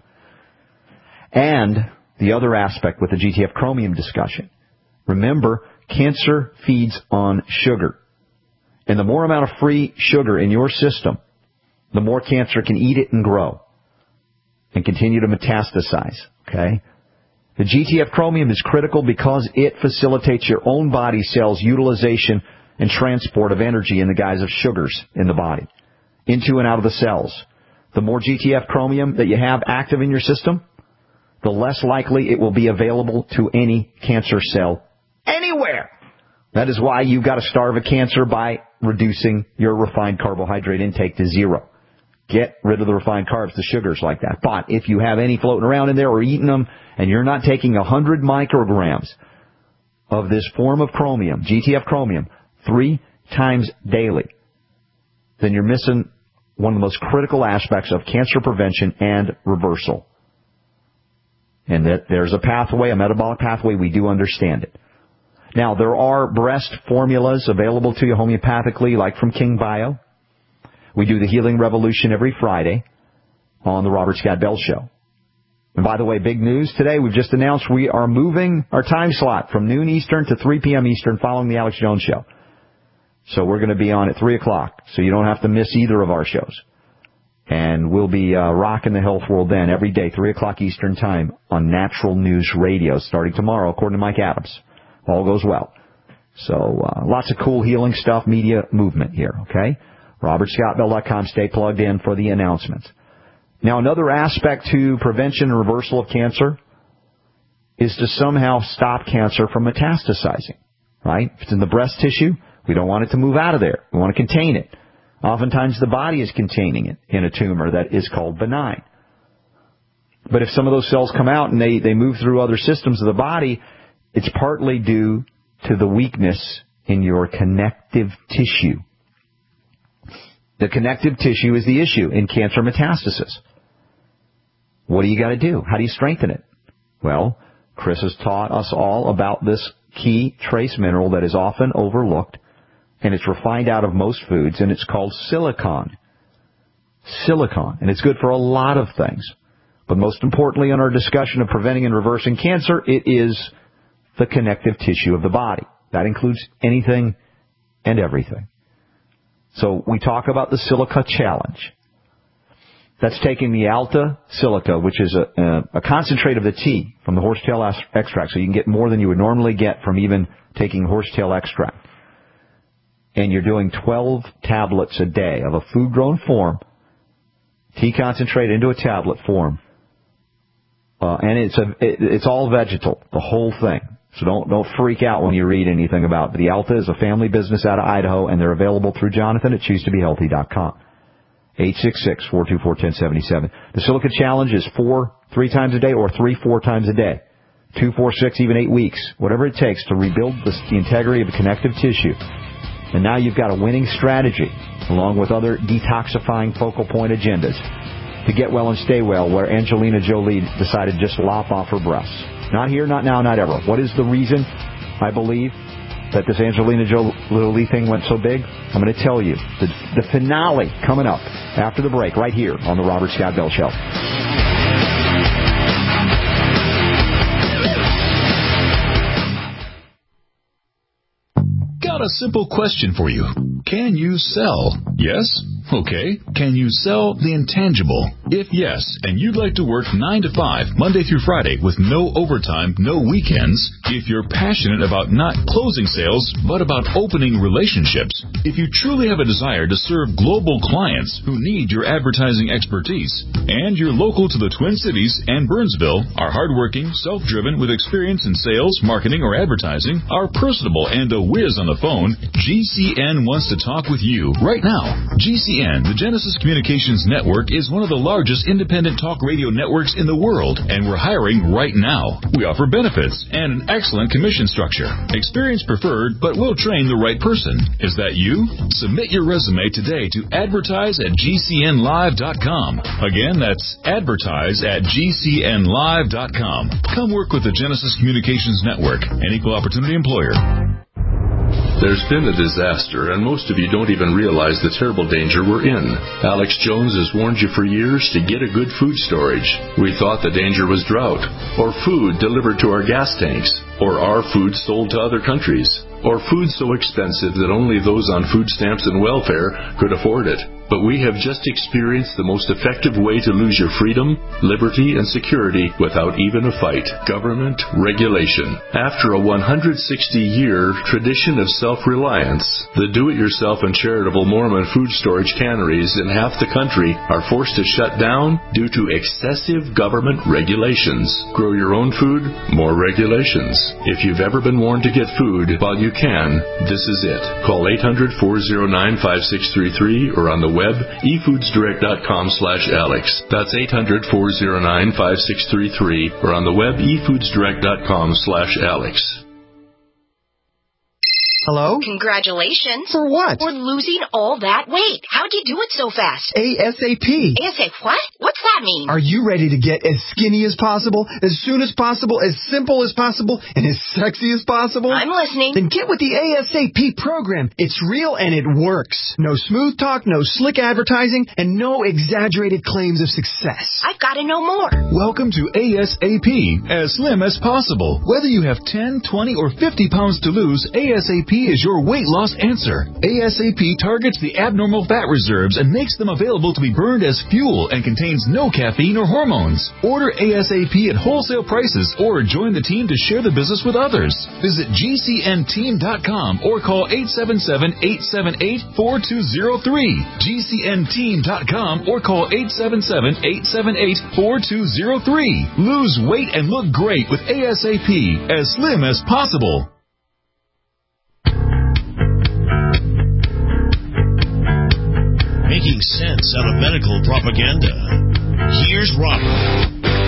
And the other aspect with the G T F chromium discussion. Remember, cancer feeds on sugar. And the more amount of free sugar in your system, the more cancer can eat it and grow and continue to metastasize, okay? The G T F chromium is critical because it facilitates your own body cells' utilization and transport of energy in the guise of sugars in the body, into and out of the cells. The more G T F chromium that you have active in your system, the less likely it will be available to any cancer cell anywhere. That is why you've got to starve a cancer by reducing your refined carbohydrate intake to zero. Get rid of the refined carbs, the sugars like that. But if you have any floating around in there or eating them, and you're not taking one hundred micrograms of this form of chromium, G T F chromium, three times daily, then you're missing one of the most critical aspects of cancer prevention and reversal. And that there's a pathway, a metabolic pathway, we do understand it. Now, there are breast formulas available to you homeopathically, like from King Bio. We do the Healing Revolution every Friday on the Robert Scott Bell Show. And by the way, big news today, we've just announced we are moving our time slot from noon Eastern to three p.m. Eastern following the Alex Jones Show. So we're going to be on at three o'clock, so you don't have to miss either of our shows. And we'll be uh, rocking the health world then every day, three o'clock Eastern Time on Natural News Radio, starting tomorrow, according to Mike Adams. All goes well. So uh, lots of cool healing stuff, media movement here, okay? robert scott bell dot com. Stay plugged in for the announcements. Now, another aspect to prevention and reversal of cancer is to somehow stop cancer from metastasizing, right? If it's in the breast tissue, we don't want it to move out of there. We want to contain it. Oftentimes the body is containing it in a tumor that is called benign. But if some of those cells come out and they, they move through other systems of the body, it's partly due to the weakness in your connective tissue. The connective tissue is the issue in cancer metastasis. What do you got to do? How do you strengthen it? Well, Chris has taught us all about this key trace mineral that is often overlooked, and it's refined out of most foods, and it's called silicon. Silicon. And it's good for a lot of things. But most importantly, in our discussion of preventing and reversing cancer, it is the connective tissue of the body. That includes anything and everything. So we talk about the Silica Challenge. That's taking the Alta Silica, which is a, a, a concentrate of the tea from the horsetail extract, so you can get more than you would normally get from even taking horsetail extract. And you're doing twelve tablets a day of a food-grown form, tea concentrate into a tablet form. Uh, and it's a, it, it's all vegetal, the whole thing. So don't don't freak out when you read anything about it. The Alta is a family business out of Idaho, and they're available through Jonathan at choose to be healthy dot com. eight six six, four two four, one zero seven seven. The Silica Challenge is four, three times a day, or three, four times a day. Two, four, six, even eight weeks. Whatever it takes to rebuild the, the integrity of the connective tissue. And now you've got a winning strategy, along with other detoxifying focal point agendas, to get well and stay well, where Angelina Jolie decided just to lop off her breasts. Not here, not now, not ever. What is the reason, I believe, that this Angelina Jolie thing went so big? I'm going to tell you. The, the finale coming up after the break right here on the Robert Scott Bell Show. Got a simple question for you. Can you sell? Yes? Okay. Can you sell the intangible? If yes, and you'd like to work nine to five, Monday through Friday, with no overtime, no weekends, if you're passionate about not closing sales, but about opening relationships, if you truly have a desire to serve global clients who need your advertising expertise, and you're local to the Twin Cities and Burnsville, are hardworking, self-driven, with experience in sales, marketing, or advertising, are personable, and a whiz on the phone, G C N wants to talk with you right now. G C N, the Genesis Communications Network, is one of the largest independent talk radio networks in the world, and we're hiring right now. We offer benefits and an excellent commission structure. Experience preferred, but we'll train the right person. Is that you? Submit your resume today to advertise at G C N live dot com. Again, that's advertise at G C N live dot com. Come work with the Genesis Communications Network, an equal opportunity employer. There's been a disaster, and most of you don't even realize the terrible danger we're in. Alex Jones has warned you for years to get a good food storage. We thought the danger was drought, or food delivered to our gas tanks, or our food sold to other countries, or food so expensive that only those on food stamps and welfare could afford it. But we have just experienced the most effective way to lose your freedom, liberty, and security without even a fight: government regulation. After a one hundred sixty year tradition of self-reliance, the do-it-yourself and charitable Mormon food storage canneries in half the country are forced to shut down due to excessive government regulations. Grow your own food, more regulations. If you've ever been warned to get food while you can, this is it. Call eight hundred, four oh nine, five six three three or on the web web, e foods direct dot com slash Alex. That's eight hundred, four oh nine, five six three three, or on the web, e foods direct dot com slash Alex. Hello? Congratulations. For what? For losing all that weight. How'd you do it so fast? ASAP. ASAP what? What's that mean? Are you ready to get as skinny as possible, as soon as possible, as simple as possible, and as sexy as possible? I'm listening. Then get with the ASAP program. It's real and it works. No smooth talk, no slick advertising, and no exaggerated claims of success. I've got to know more. Welcome to ASAP, as slim as possible. Whether you have ten, twenty, or fifty pounds to lose, ASAP is your weight loss answer. ASAP targets the abnormal fat reserves and makes them available to be burned as fuel and contains no caffeine or hormones. Order ASAP at wholesale prices or join the team to share the business with others. Visit G C N team dot com or call eight seven seven, eight seven eight, four two zero three. G C N team dot com or call eight seven seven, eight seven eight, four two zero three. Lose weight and look great with ASAP, as slim as possible. Making sense out of medical propaganda. Here's Robert.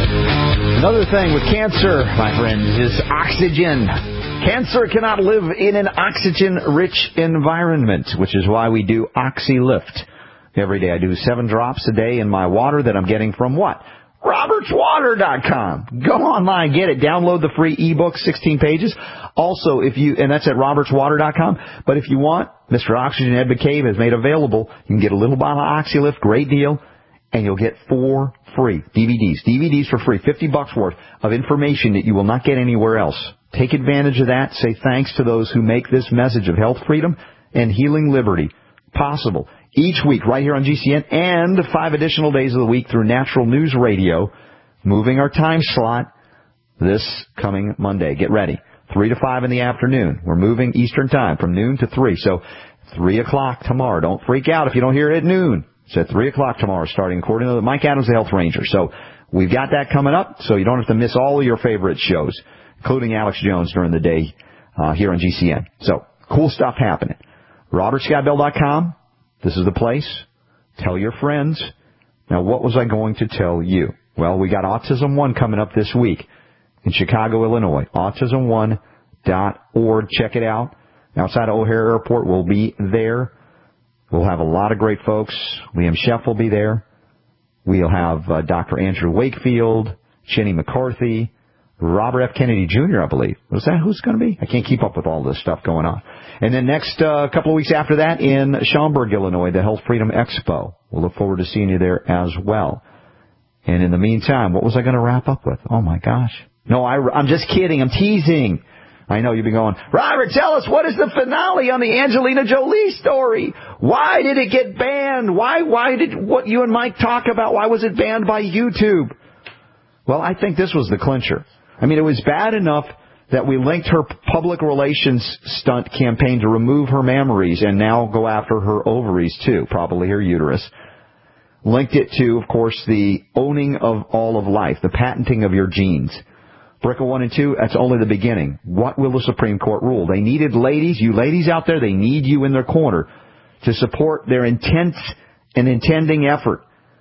Another thing with cancer, my friends, is oxygen. Cancer cannot live in an oxygen-rich environment, which is why we do OxyLift. Every day I do seven drops a day in my water that I'm getting from what? Roberts Water dot com. Go online, get it. Download the free ebook, sixteen pages. Also, if you, and that's at Roberts Water dot com. But if you want, Mister Oxygen Ed McCabe has made available. You can get a little bottle of OxyLift, great deal, and you'll get four free D V Ds. D V Ds for free, fifty bucks worth of information that you will not get anywhere else. Take advantage of that. Say thanks to those who make this message of health freedom and healing liberty possible. Each week right here on G C N and five additional days of the week through Natural News Radio, moving our time slot this coming Monday. Get ready. three to five in the afternoon. We're moving Eastern Time from noon to three. So three o'clock tomorrow. Don't freak out if you don't hear it at noon. It's at three o'clock tomorrow starting according to Mike Adams, the Health Ranger. So we've got that coming up so you don't have to miss all of your favorite shows, including Alex Jones during the day uh, here on G C N. So cool stuff happening. Robert Scott Bell dot com. This is the place. Tell your friends. Now, what was I going to tell you? Well, we got Autism One coming up this week in Chicago, Illinois. autism one dot org. Check it out. Outside of O'Hare Airport, we'll be there. We'll have a lot of great folks. Liam Sheff will be there. We'll have uh, Doctor Andrew Wakefield, Jenny McCarthy, Robert F. Kennedy Junior, I believe. Was that who's going to be? I can't keep up with all this stuff going on. And then next uh, couple of weeks after that in Schaumburg, Illinois, the Health Freedom Expo. We'll look forward to seeing you there as well. And in the meantime, what was I going to wrap up with? Oh, my gosh. No, I, I'm just kidding. I'm teasing. I know you've been going, Robert, tell us, what is the finale on the Angelina Jolie story? Why did it get banned? Why, why did what you and Mike talk about, why was it banned by YouTube? Well, I think this was the clincher. I mean, it was bad enough that we linked her public relations stunt campaign to remove her mammaries and now go after her ovaries, too, probably her uterus. Linked it to, of course, the owning of all of life, the patenting of your genes. B R C A one and two, that's only the beginning. What will the Supreme Court rule? They needed ladies, you ladies out there, they need you in their corner to support their intense and intending effort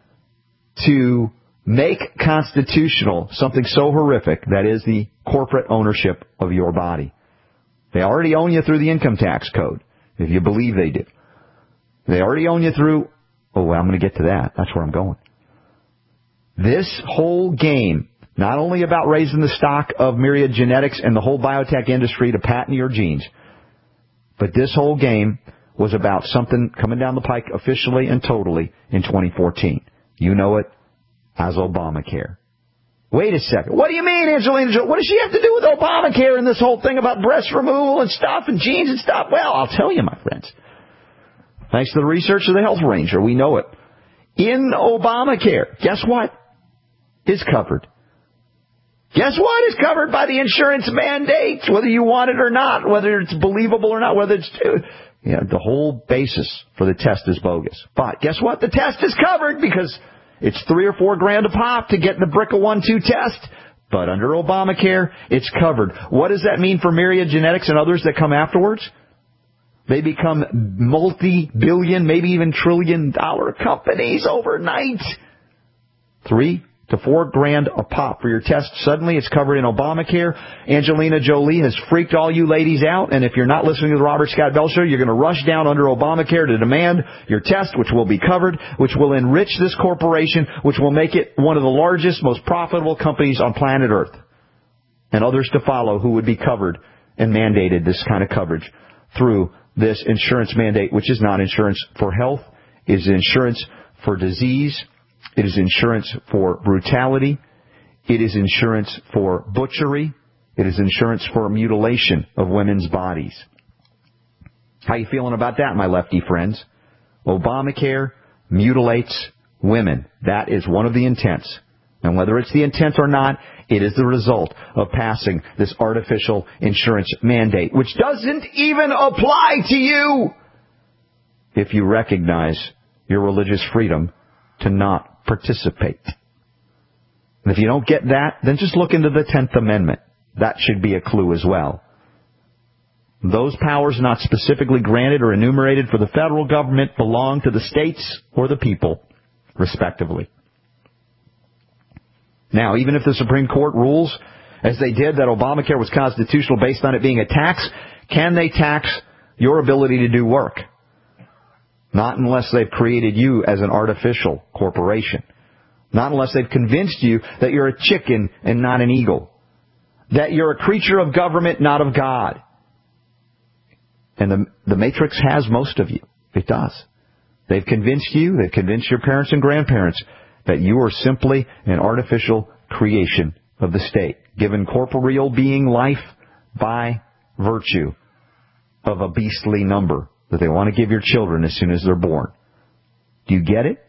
to make constitutional something so horrific, that is the corporate ownership of your body. They already own you through the income tax code, if you believe they do. They already own you through, oh, well, I'm going to get to that. That's where I'm going. This whole game, not only about raising the stock of Myriad Genetics and the whole biotech industry to patent your genes, but this whole game was about something coming down the pike officially and totally in twenty fourteen. You know it as Obamacare. Wait a second. What do you mean, Angelina Jolie? What does she have to do with Obamacare and this whole thing about breast removal and stuff and genes and stuff? Well, I'll tell you, my friends. Thanks to the research of the Health Ranger, we know it. In Obamacare, guess what is covered? Guess what is covered by the insurance mandates, whether you want it or not, whether it's believable or not, whether it's... Yeah, the whole basis for the test is bogus. But guess what? The test is covered because it's three or four grand a pop to get the B R C A one two test. But under Obamacare, it's covered. What does that mean for Myriad Genetics and others that come afterwards? They become multi-billion, maybe even trillion-dollar companies overnight. Three to four grand a pop for your test. Suddenly it's covered in Obamacare. Angelina Jolie has freaked all you ladies out, and if you're not listening to the Robert Scott Bell Show, you're going to rush down under Obamacare to demand your test, which will be covered, which will enrich this corporation, which will make it one of the largest, most profitable companies on planet Earth. And others to follow who would be covered and mandated this kind of coverage through this insurance mandate, which is not insurance for health, it is insurance for disease, it is insurance for brutality, it is insurance for butchery, it is insurance for mutilation of women's bodies. How you feeling about that, my lefty friends? Obamacare mutilates women. That is one of the intents. And whether it's the intent or not, it is the result of passing this artificial insurance mandate, which doesn't even apply to you if you recognize your religious freedom to not participate. And if you don't get that, then just look into the tenth Amendment. That should be a clue as well. Those powers not specifically granted or enumerated for the federal government belong to the states or the people, respectively. Now, even if the Supreme Court rules, as they did, that Obamacare was constitutional based on it being a tax, can they tax your ability to do work? Not unless they've created you as an artificial corporation. Not unless they've convinced you that you're a chicken and not an eagle. That you're a creature of government, not of God. And the, the Matrix has most of you. It does. They've convinced you, they've convinced your parents and grandparents that you are simply an artificial creation of the state, given corporeal being life by virtue of a beastly number that they want to give your children as soon as they're born. Do you get it?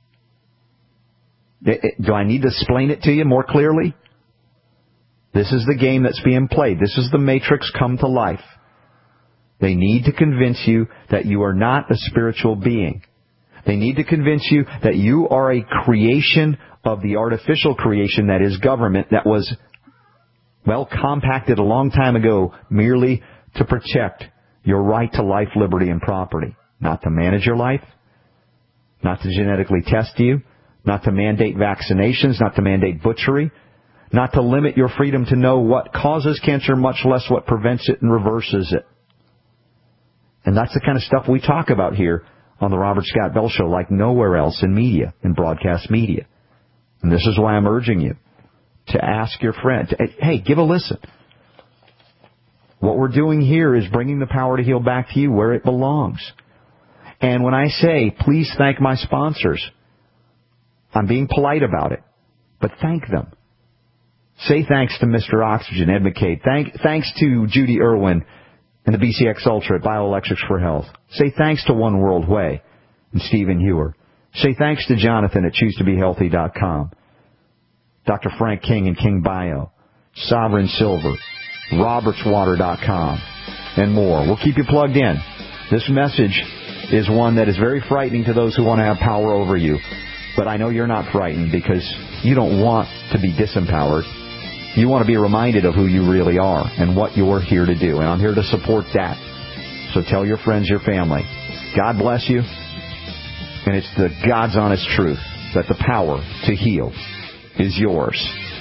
Do I need to explain it to you more clearly? This is the game that's being played. This is the Matrix come to life. They need to convince you that you are not a spiritual being. They need to convince you that you are a creation of the artificial creation that is government that was, well, compacted a long time ago merely to protect your right to life, liberty, and property. Not to manage your life, not to genetically test you, not to mandate vaccinations, not to mandate butchery, not to limit your freedom to know what causes cancer, much less what prevents it and reverses it. And that's the kind of stuff we talk about here on the Robert Scott Bell Show like nowhere else in media, in broadcast media. And this is why I'm urging you to ask your friend, to, hey, give a listen. What we're doing here is bringing the power to heal back to you where it belongs. And when I say, please thank my sponsors, I'm being polite about it, but thank them. Say thanks to Mister Oxygen, Ed McCabe. Thank, thanks to Judy Irwin and the B C X Ultra at Bioelectrics for Health. Say thanks to One World Way and Stephen Hewer. Say thanks to Jonathan at choose to be healthy dot com. Doctor Frank King and King Bio. Sovereign Silver. Roberts Water dot com. And more. We'll keep you plugged in. This message is one that is very frightening to those who want to have power over you. But I know you're not frightened because you don't want to be disempowered. You want to be reminded of who you really are and what you're here to do. And I'm here to support that. So tell your friends, your family. God bless you. And it's the God's honest truth that the power to heal is yours.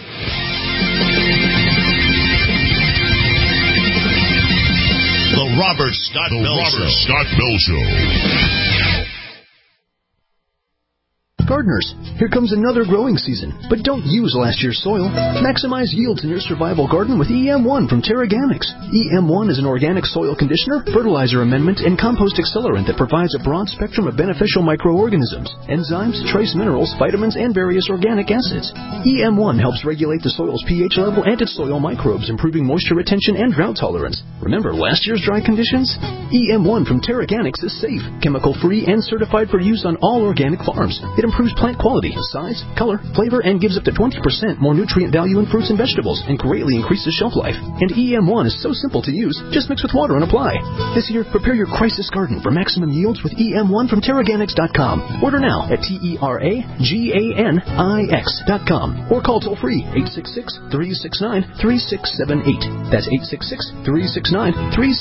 The Robert Scott the Bell Robert Show. Scott Bell Show. Gardeners, here comes another growing season, but don't use last year's soil. Maximize yields in your survival garden with E M one from Terraganics. E M one is an organic soil conditioner, fertilizer amendment, and compost accelerant that provides a broad spectrum of beneficial microorganisms, enzymes, trace minerals, vitamins, and various organic acids. E M one helps regulate the soil's pH level and its soil microbes, improving moisture retention and drought tolerance. Remember last year's dry conditions? E M one from Terraganics is safe, chemical-free, and certified for use on all organic farms. It improves plant quality, size, color, flavor, and gives up to twenty percent more nutrient value in fruits and vegetables, and greatly increases shelf life. And E M one is so simple to use, just mix with water and apply. This year, prepare your crisis garden for maximum yields with E M one from Terraganics dot com. Order now at T E R A G A N I X dot com or call toll free eight six six, three six nine, three six seven eight. That's eight six six, three six nine, three six seven eight.